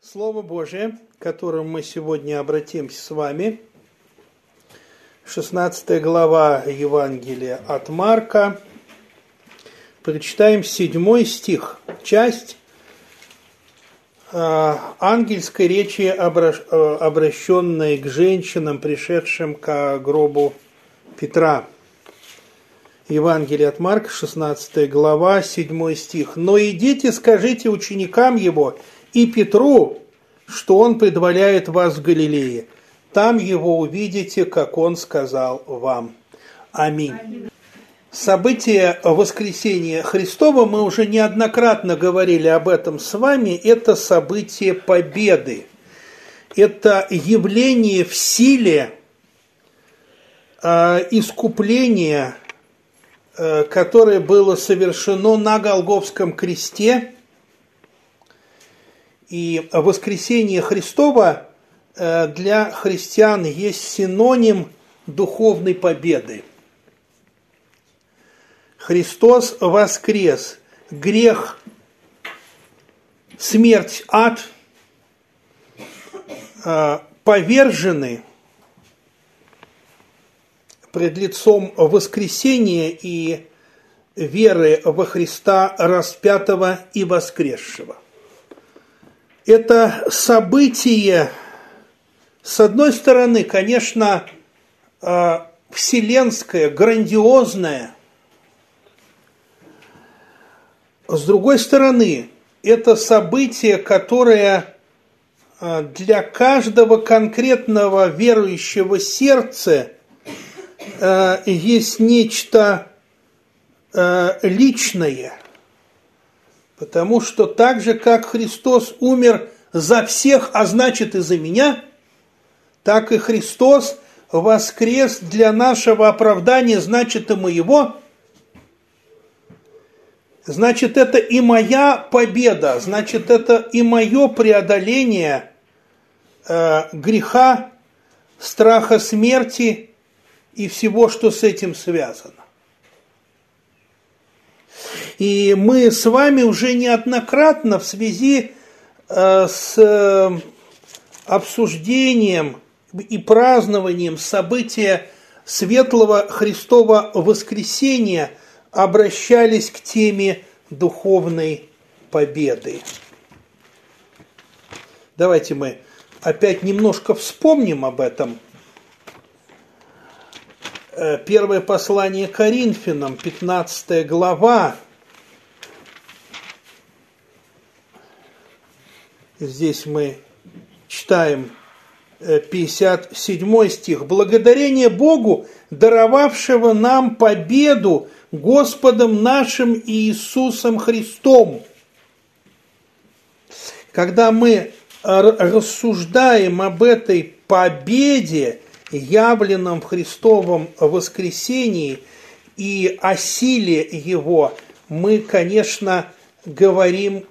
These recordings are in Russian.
Слово Божие, к которому мы сегодня обратимся с вами, 16 глава Евангелия от Марка, прочитаем 7 стих, часть ангельской речи, обращенной к женщинам, пришедшим к гробу Петра. Евангелие от Марка, 16 глава, 7 стих. «Но идите, скажите ученикам его и Петру, что он предваряет вас в Галилее. Там его увидите, как он сказал вам». Аминь. Событие воскресения Христова, мы уже неоднократно говорили об этом с вами, это событие победы. Это явление в силе искупления, которое было совершено на Голгофском кресте. И воскресение Христова для христиан есть синоним духовной победы. Христос воскрес. Грех, смерть, ад повержены пред лицом воскресения и веры во Христа распятого и воскресшего. Это событие, с одной стороны, конечно, вселенское, грандиозное. С другой стороны, это событие, которое для каждого конкретного верующего сердца есть нечто личное. Потому что так же, как Христос умер за всех, а значит и за меня, так и Христос воскрес для нашего оправдания, значит и моего. Значит, это и моя победа, значит, это и мое преодоление греха, страха смерти и всего, что с этим связано. И мы с вами уже неоднократно в связи с обсуждением и празднованием события Светлого Христова Воскресения обращались к теме духовной победы. Давайте мы опять немножко вспомним об этом. Первое послание Коринфянам, 15 глава. Здесь мы читаем 57 стих. «Благодарение Богу, даровавшего нам победу Господом нашим Иисусом Христом». Когда мы рассуждаем об этой победе, явленном в Христовом воскресении, и о силе Его, мы, конечно, говорим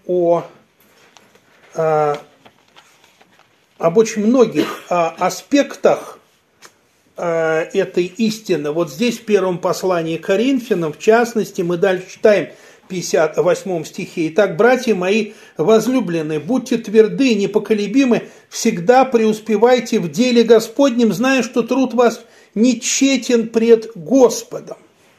об очень многих аспектах этой истины. Вот здесь в первом послании Коринфянам, в частности, мы дальше читаем в 58 стихе. «Итак, братья мои возлюбленные, будьте тверды, непоколебимы, всегда преуспевайте в деле Господнем, зная, что труд вас не тщетен пред Господом».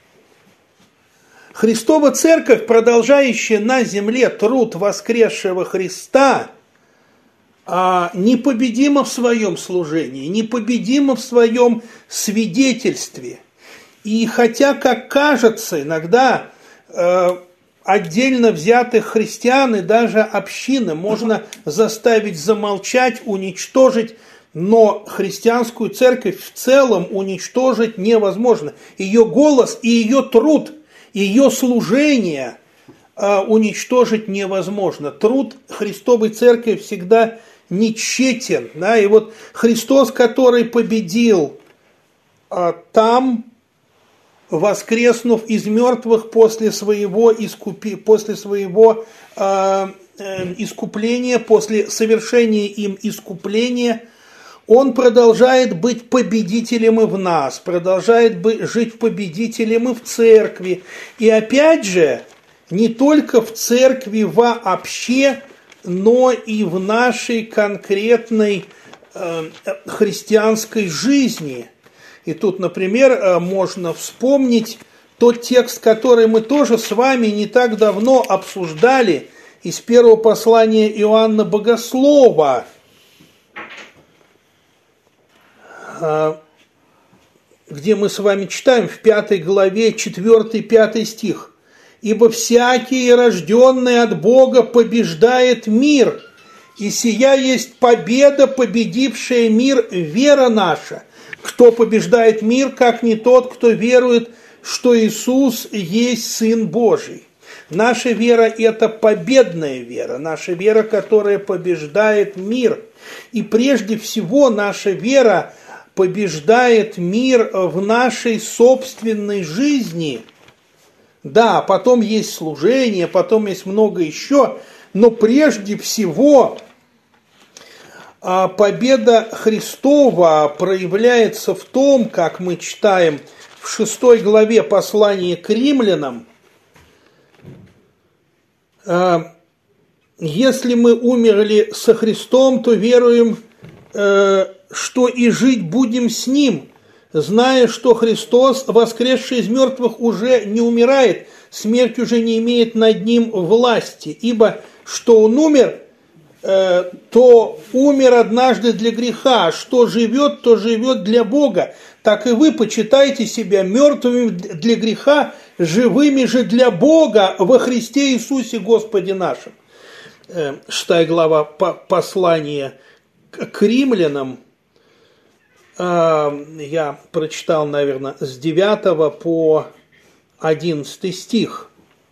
Христова Церковь, продолжающая на земле труд воскресшего Христа, непобедима в своем служении, непобедима в своем свидетельстве. И хотя, как кажется, иногда отдельно взятых христиан и даже общины можно заставить замолчать, уничтожить, но христианскую церковь в целом уничтожить невозможно. Ее голос и ее труд, ее служение уничтожить невозможно. Труд Христовой Церкви всегда не тщетен. Да? И вот Христос, который победил там, воскреснув из мертвых после своего искупления, после совершения им искупления, Он продолжает быть победителем и в нас, продолжает жить победителем и в церкви. И опять же, не только в церкви вообще, но и в нашей конкретной христианской жизни. И тут, например, можно вспомнить тот текст, который мы тоже с вами не так давно обсуждали из первого послания Иоанна Богослова, где мы с вами читаем в 5 главе 4-5 стих. «Ибо всякий, рожденный от Бога, побеждает мир, и сия есть победа, победившая мир, вера наша. Кто побеждает мир, как не тот, кто верует, что Иисус есть Сын Божий». Наша вера – это победная вера, наша вера, которая побеждает мир. И прежде всего наша вера побеждает мир в нашей собственной жизни. Да, потом есть служение, потом есть много еще, но прежде всего победа Христова проявляется в том, как мы читаем в 6 главе послания к римлянам: «Если мы умерли со Христом, то веруем, что и жить будем с Ним, зная, что Христос, воскресший из мертвых, уже не умирает, смерть уже не имеет над Ним власти, ибо что Он умер, то умер однажды для греха, а что живет, то живет для Бога. Так и вы почитайте себя мертвыми для греха, живыми же для Бога во Христе Иисусе Господе нашим». 6 глава послания к римлянам, я прочитал, наверное, с 9 по 11 стих.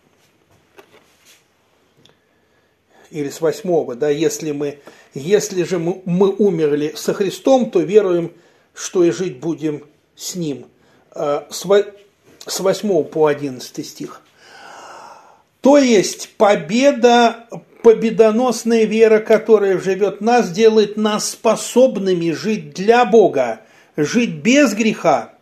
Или с 8, да, если же мы умерли со Христом, то веруем, что и жить будем с Ним. С 8 по 11 стих. То есть победоносная вера, которая живет в нас, делает нас способными жить для Бога, жить без греха.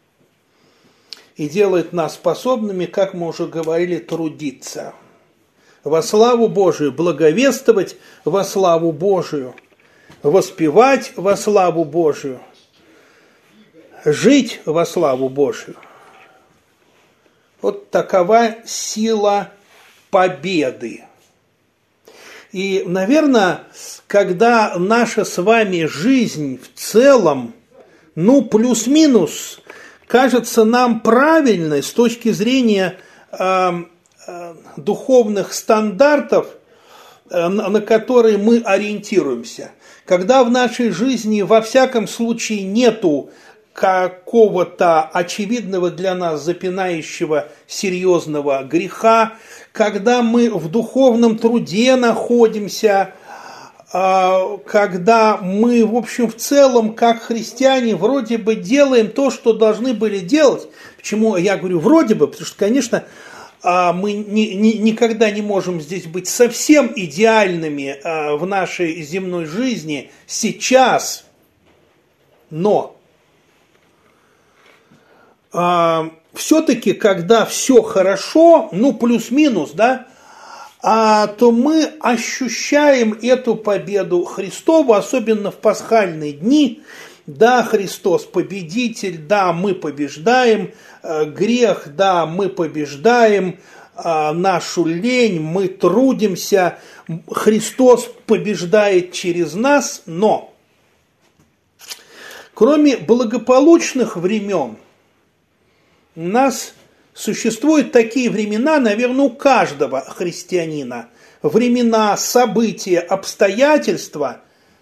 И делает нас способными, как мы уже говорили, трудиться во славу Божию, благовествовать во славу Божию, воспевать во славу Божию, жить во славу Божию. Вот такова сила победы. И, наверное, когда наша с вами жизнь в целом, плюс-минус, кажется нам правильной с точки зрения духовных стандартов, на которые мы ориентируемся. Когда в нашей жизни во всяком случае нету какого-то очевидного для нас запинающего серьезного греха, когда мы в духовном труде находимся, когда мы, в общем, в целом, как христиане, вроде бы делаем то, что должны были делать. Почему я говорю вроде бы? Потому что, конечно, мы никогда не можем здесь быть совсем идеальными в нашей земной жизни сейчас, но все-таки, когда все хорошо, плюс-минус, да, то мы ощущаем эту победу Христову, особенно в пасхальные дни. Да, Христос победитель, да, мы побеждаем грех, да, мы побеждаем нашу лень, мы трудимся, Христос побеждает через нас, но кроме благополучных времен, у нас существуют такие времена, наверное, у каждого христианина, времена, события, обстоятельства,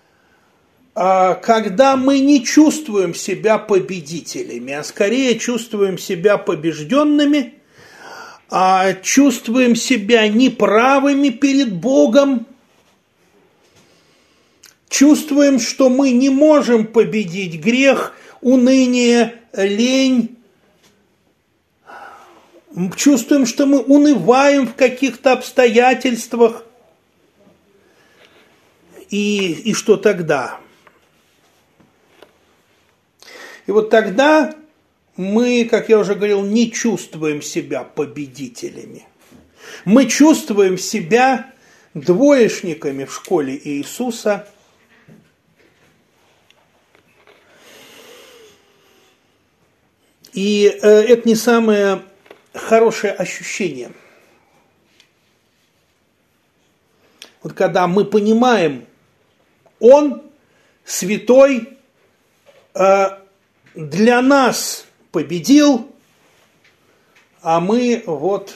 когда мы не чувствуем себя победителями, а скорее чувствуем себя побежденными, чувствуем себя неправыми перед Богом, чувствуем, что мы не можем победить грех, уныние, лень, чувствуем, что мы унываем в каких-то обстоятельствах. И что тогда? И вот тогда мы, как я уже говорил, не чувствуем себя победителями. Мы чувствуем себя двоечниками в школе Иисуса. И это не самое хорошее ощущение. Вот когда мы понимаем, Он святой, для нас победил, а мы вот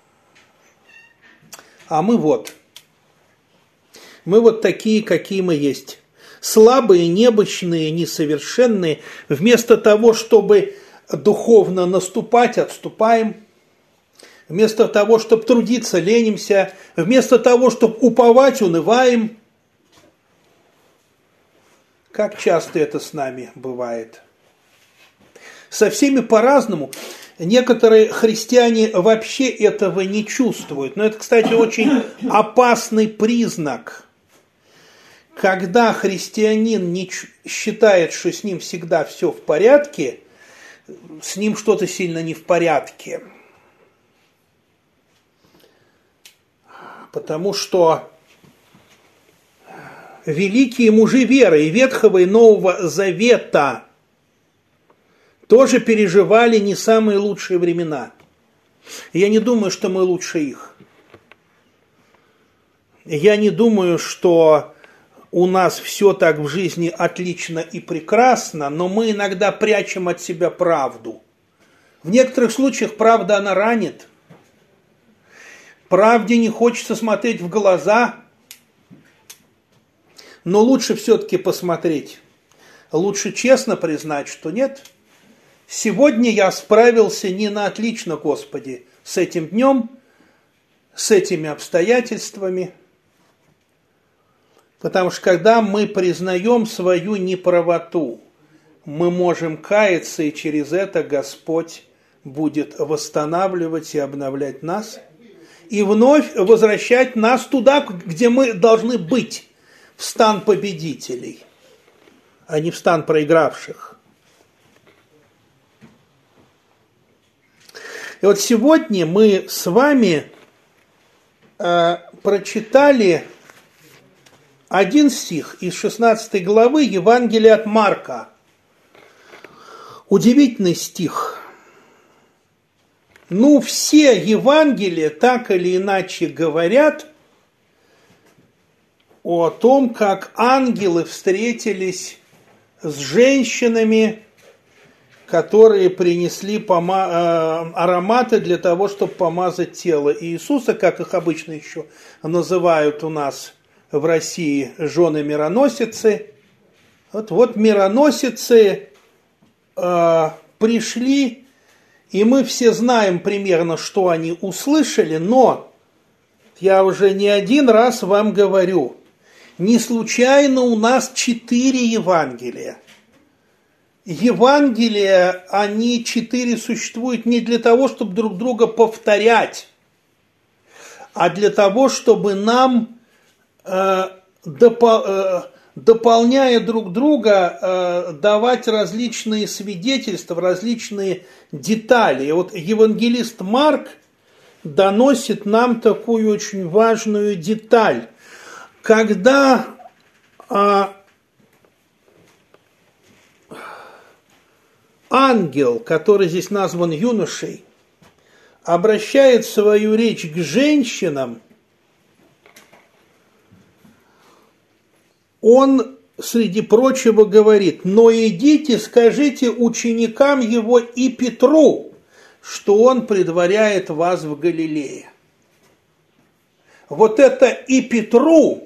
такие, какие мы есть. Слабые, немощные, несовершенные. Вместо того, чтобы духовно наступать, отступаем. Вместо того, чтобы трудиться, ленимся. Вместо того, чтобы уповать, унываем. Как часто это с нами бывает? Со всеми по-разному. Некоторые христиане вообще этого не чувствуют. Но это, кстати, очень опасный признак. Когда христианин не считает, что с ним всегда все в порядке, с ним что-то сильно не в порядке. Потому что великие мужи веры и Ветхого, и Нового Завета тоже переживали не самые лучшие времена. Я не думаю, что мы лучше их. Я не думаю, что у нас все так в жизни отлично и прекрасно, но мы иногда прячем от себя правду. В некоторых случаях правда, она ранит. Правде не хочется смотреть в глаза, но лучше все-таки посмотреть. Лучше честно признать, что нет. Сегодня я справился не на отлично, Господи, с этим днем, с этими обстоятельствами. Потому что когда мы признаем свою неправоту, мы можем каяться, и через это Господь будет восстанавливать и обновлять нас, и вновь возвращать нас туда, где мы должны быть, в стан победителей, а не в стан проигравших. И вот сегодня мы с вами прочитали один стих из 16 главы Евангелия от Марка. Удивительный стих. Ну, все Евангелия так или иначе говорят о том, как ангелы встретились с женщинами, которые принесли ароматы для того, чтобы помазать тело Иисуса, как их обычно еще называют у нас в России жены-мироносицы. Вот мироносицы пришли, и мы все знаем примерно, что они услышали, но я уже не один раз вам говорю, не случайно у нас 4 Евангелия. Евангелия, они 4 существуют не для того, чтобы друг друга повторять, а для того, чтобы нам, дополняя друг друга, давать различные свидетельства, различные детали. И вот евангелист Марк доносит нам такую очень важную деталь. Когда ангел, который здесь назван юношей, обращает свою речь к женщинам, он, среди прочего, говорит: «Но идите, скажите ученикам его и Петру, что он предваряет вас в Галилее». Вот это «и Петру»,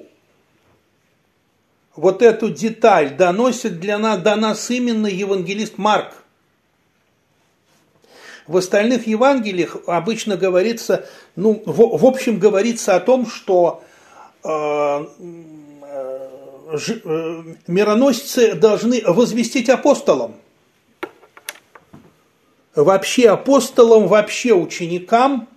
вот эту деталь доносит до нас именно евангелист Марк. В остальных Евангелиях обычно говорится, в общем говорится о том, что мироносцы должны возвестить апостолам. Вообще апостолам, вообще ученикам.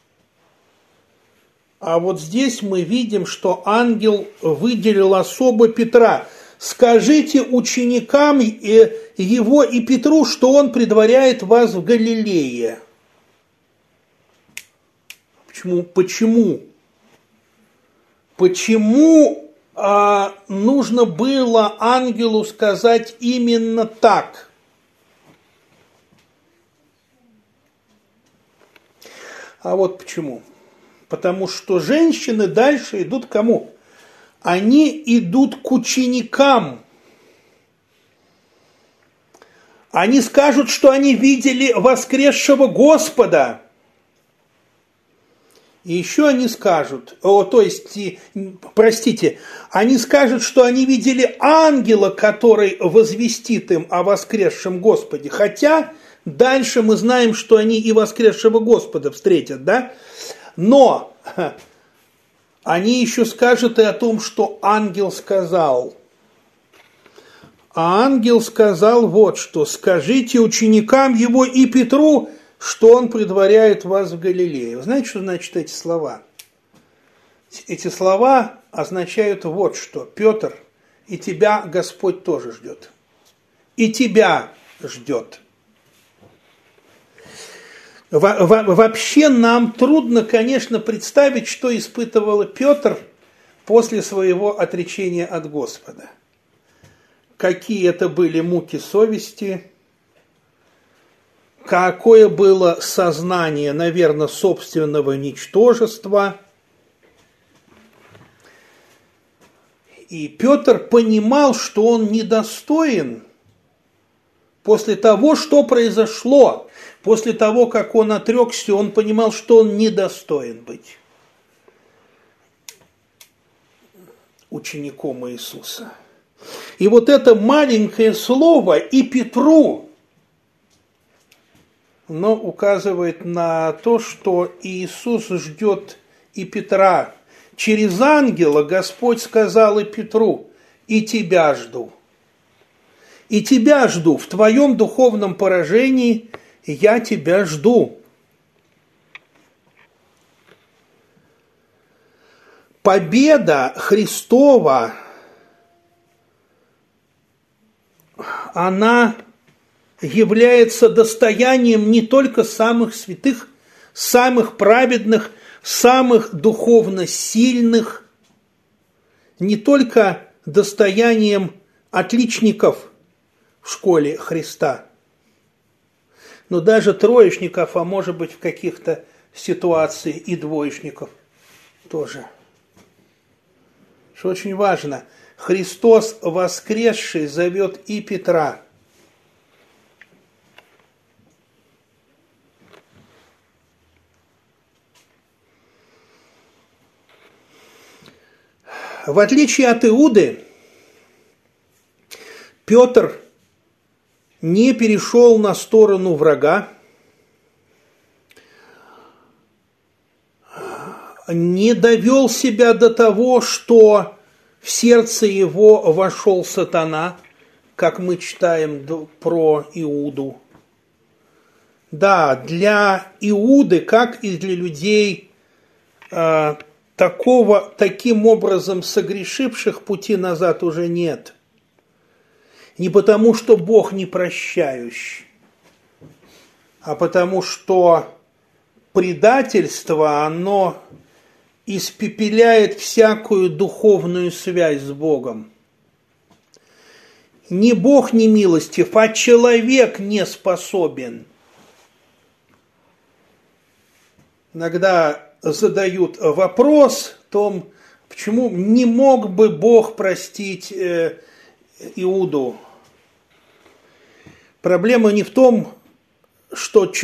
А вот здесь мы видим, что ангел выделил особо Петра. «Скажите ученикам его и Петру, что он предваряет вас в Галилее». Почему? Почему нужно было ангелу сказать именно так? А вот почему. Потому что женщины дальше идут к кому? Они идут к ученикам. Они скажут, что они видели воскресшего Господа. И еще они скажут, они скажут, что они видели ангела, который возвестит им о воскресшем Господе. Хотя дальше мы знаем, что они и воскресшего Господа встретят, да? Но они еще скажут и о том, что ангел сказал. А ангел сказал вот что: скажите ученикам его и Петру, что он предваряет вас в Галилее. Вы знаете, что значат эти слова? Эти слова означают вот что: Петр, и тебя Господь тоже ждет. И тебя ждет. Вообще нам трудно, конечно, представить, что испытывал Петр после своего отречения от Господа. Какие это были муки совести, какое было сознание, наверное, собственного ничтожества. И Петр понимал, что он недостоин после того, что произошло. После того, как он отрекся, он понимал, что он недостоин быть учеником Иисуса. И вот это маленькое слово «и Петру», оно указывает на то, что Иисус ждет и Петра. Через ангела Господь сказал и Петру: «И тебя жду». И тебя жду в твоем духовном поражении, я тебя жду. Победа Христова, она является достоянием не только самых святых, самых праведных, самых духовно сильных, не только достоянием отличников в школе Христа, но даже троечников, а может быть в каких-то ситуациях и двоечников тоже. Что очень важно, Христос воскресший зовет и Петра. В отличие от Иуды, Петр не перешел на сторону врага, не довел себя до того, что в сердце его вошел сатана, как мы читаем про Иуду. Да, для Иуды, как и для людей, таким образом согрешивших, пути назад уже нет. Не потому, что Бог не прощающий, а потому, что предательство, оно испепеляет всякую духовную связь с Богом. Не Бог не милостив, а человек не способен. Иногда задают вопрос о том, почему не мог бы Бог простить Иуду. Проблема не в том, что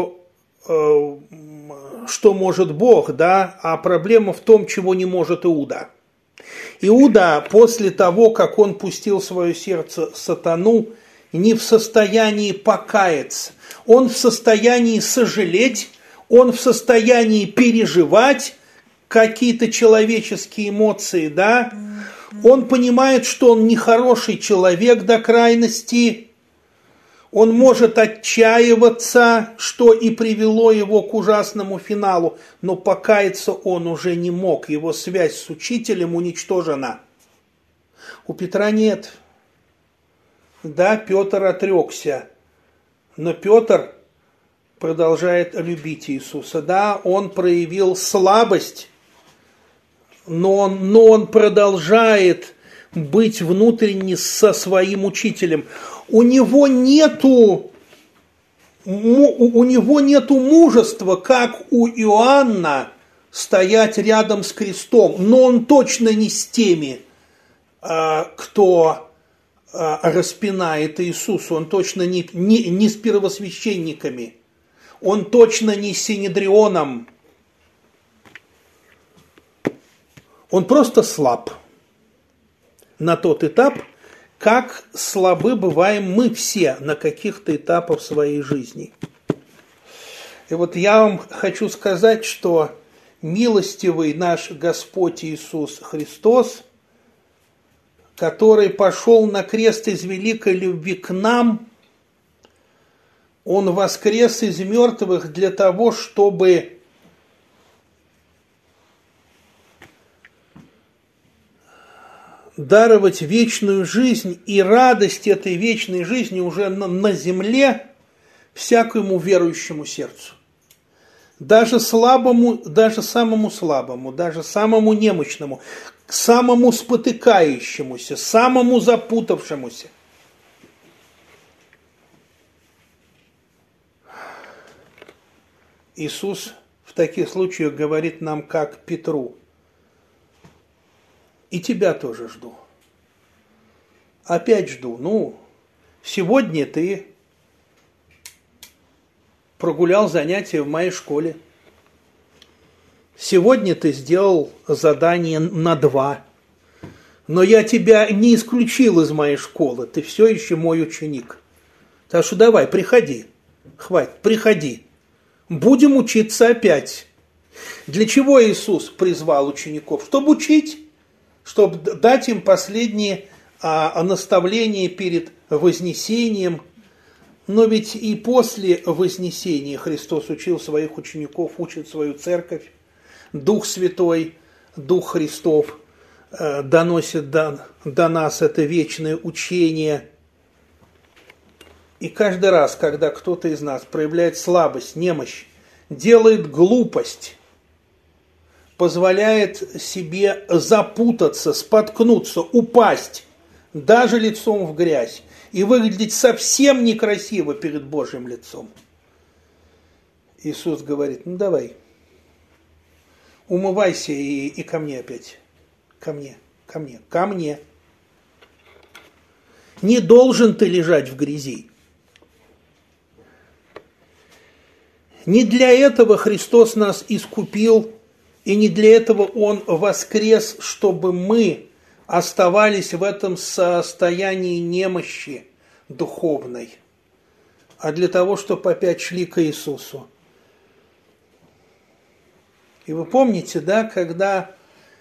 может Бог, да, а проблема в том, чего не может Иуда. Иуда после того, как он пустил в свое сердце сатану, не в состоянии покаяться. Он в состоянии сожалеть, он в состоянии переживать какие-то человеческие эмоции, да. Он понимает, что он нехороший человек до крайности. Он может отчаиваться, что и привело его к ужасному финалу, но покаяться он уже не мог. Его связь с учителем уничтожена. У Петра нет. Да, Петр отрекся, но Петр продолжает любить Иисуса. Да, он проявил слабость но он продолжает быть внутренне со своим учителем. У него нету мужества, как у Иоанна, стоять рядом с крестом, но он точно не с теми, кто распинает Иисуса, он точно не с первосвященниками, он точно не с Синедрионом, он просто слаб на тот этап, как слабы бываем мы все на каких-то этапах своей жизни. И вот я вам хочу сказать, что милостивый наш Господь Иисус Христос, который пошел на крест из великой любви к нам, Он воскрес из мертвых для того, чтобы даровать вечную жизнь и радость этой вечной жизни уже на земле всякому верующему сердцу. Даже слабому, даже самому слабому, даже самому немощному, самому спотыкающемуся, самому запутавшемуся. Иисус в таких случаях говорит нам, как Петру: и тебя тоже жду. Опять жду. Сегодня ты прогулял занятия в моей школе. Сегодня ты сделал задание на 2. Но я тебя не исключил из моей школы. Ты все еще мой ученик. Так что давай, приходи. Хватит, приходи. Будем учиться опять. Для чего Иисус призвал учеников? Чтобы учить. Чтобы дать им последние наставления перед вознесением. Но ведь и после вознесения Христос учил своих учеников, учит свою церковь. Дух Святой, Дух Христов доносит до нас это вечное учение. И каждый раз, когда кто-то из нас проявляет слабость, немощь, делает глупость, позволяет себе запутаться, споткнуться, упасть, даже лицом в грязь, и выглядеть совсем некрасиво перед Божьим лицом. Иисус говорит: давай, умывайся и ко мне опять. Ко мне. Не должен ты лежать в грязи. Не для этого Христос нас искупил, и не для этого Он воскрес, чтобы мы оставались в этом состоянии немощи духовной, а для того, чтобы опять шли к Иисусу. И вы помните, да, когда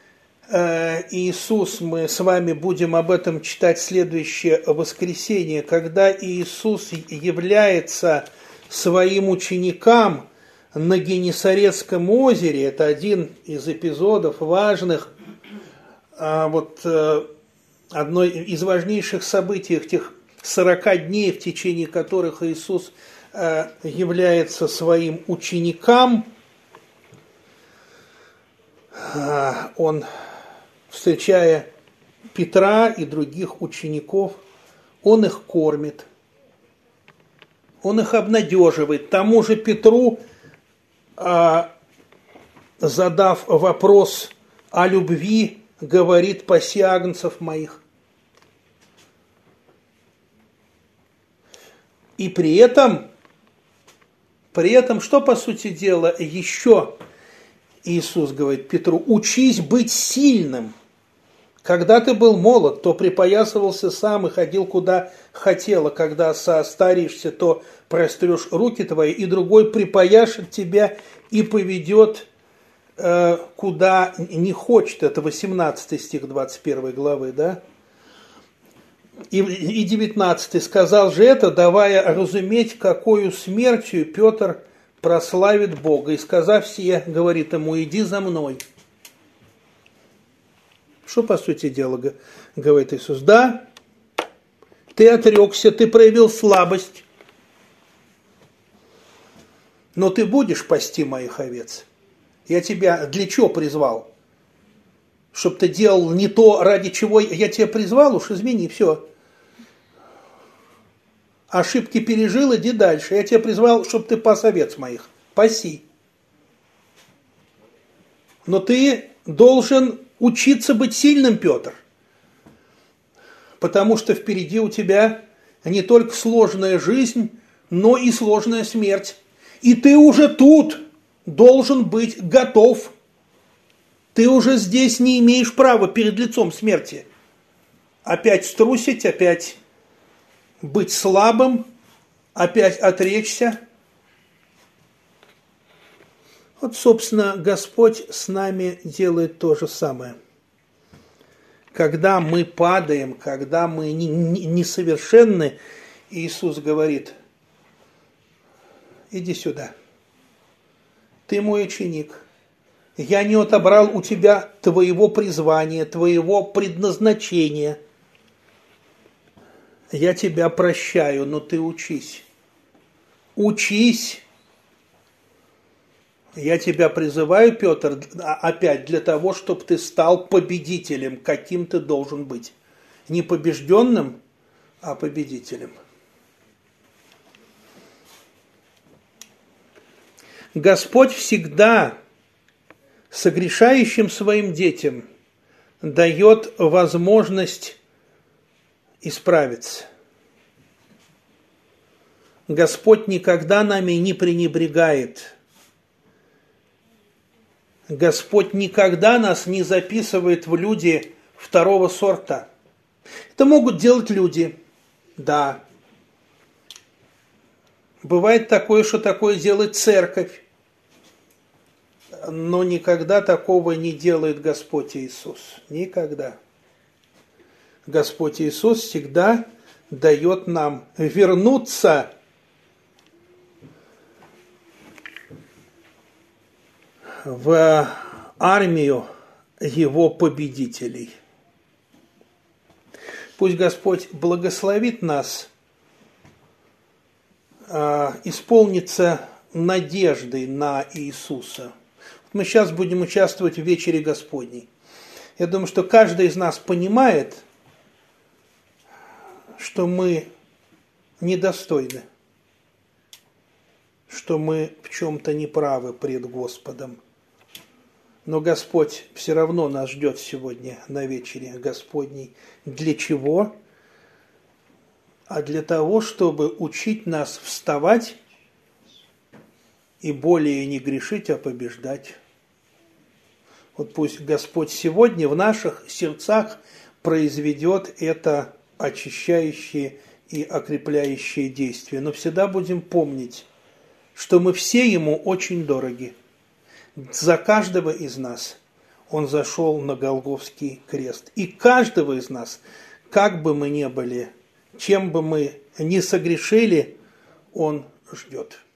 Иисус, мы с вами будем об этом читать в следующее воскресенье, когда Иисус является своим ученикам на Генесарецком озере, это один из эпизодов важных, одно из важнейших событий, тех 40 дней, в течение которых Иисус является своим ученикам. Он, встречая Петра и других учеников, Он их кормит, Он их обнадеживает. Тому же Петру, задав вопрос о любви, говорит: паси агнцев моих. И при этом, что, по сути дела, еще Иисус говорит Петру: учись быть сильным. Когда ты был молод, то припоясывался сам и ходил куда хотел, а когда состаришься, то прострешь руки твои, и другой припояшет тебя и поведет куда не хочет. Это 18 стих 21 главы, да? И 19. Сказал же это, давая разуметь, какою смертью Петр прославит Бога. И сказав сие, говорит ему: иди за мной. Что, по сути дела, говорит Иисус? Да, ты отрекся, ты проявил слабость, но ты будешь пасти моих овец. Я тебя для чего призвал? чтобы ты делал не то, ради чего я тебя призвал, уж извини, все. Ошибки пережил, иди дальше. Я тебя призвал, чтобы ты пас овец моих. Паси. Но ты должен учиться быть сильным, Петр. Потому что впереди у тебя не только сложная жизнь, но и сложная смерть. И ты уже тут должен быть готов. Ты уже здесь не имеешь права перед лицом смерти. Опять струсить, опять быть слабым, опять отречься. Вот, собственно, Господь с нами делает то же самое. Когда мы падаем, когда мы несовершенны, Иисус говорит: иди сюда, ты мой ученик, я не отобрал у тебя твоего призвания, твоего предназначения, я тебя прощаю, но ты учись, учись. Я тебя призываю, Петр, опять для того, чтобы ты стал победителем, каким ты должен быть. Не побежденным, а победителем. Господь всегда согрешающим своим детям дает возможность исправиться. Господь никогда нами не пренебрегает. Господь никогда нас не записывает в люди второго сорта. Это могут делать люди, да. Бывает такое, что такое делает церковь, но никогда такого не делает Господь Иисус. Никогда. Господь Иисус всегда дает нам вернуться в армию Его победителей. Пусть Господь благословит нас исполниться надеждой на Иисуса. Мы сейчас будем участвовать в вечере Господней. Я думаю, что каждый из нас понимает, что мы недостойны, что мы в чем-то неправы пред Господом. Но Господь все равно нас ждет сегодня на вечере Господней. Для чего? А для того, чтобы учить нас вставать и более не грешить, а побеждать. Вот пусть Господь сегодня в наших сердцах произведет это очищающее и окрепляющее действие. Но всегда будем помнить, что мы все Ему очень дороги. За каждого из нас Он зашел на Голгофский крест. И каждого из нас, как бы мы ни были, чем бы мы ни согрешили, Он ждет.